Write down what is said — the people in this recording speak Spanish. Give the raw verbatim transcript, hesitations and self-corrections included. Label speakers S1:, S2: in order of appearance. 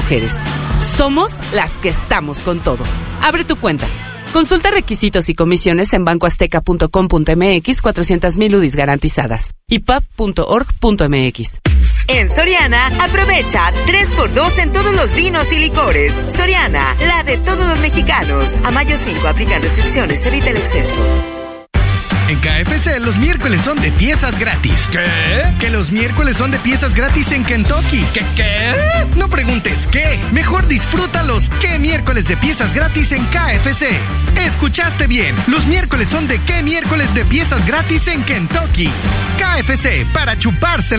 S1: mujeres. Somos las que estamos con todo. Abre tu cuenta. Consulta requisitos y comisiones en banco azteca punto com punto m x, cuatrocientas mil U D I s garantizadas. i p a p punto org punto m x.
S2: En Soriana, aprovecha tres por dos en todos los vinos y licores. Soriana, la de todos los mexicanos. A mayo cinco, aplican restricciones, evita el exceso.
S3: En K F C los miércoles son de piezas gratis. ¿Qué? Que los miércoles son de piezas gratis en Kentucky. ¿Qué qué? No preguntes qué. Mejor disfruta los qué miércoles de piezas gratis en K F C. Escuchaste bien. Los miércoles son de qué miércoles de piezas gratis en Kentucky. K F C, para chuparse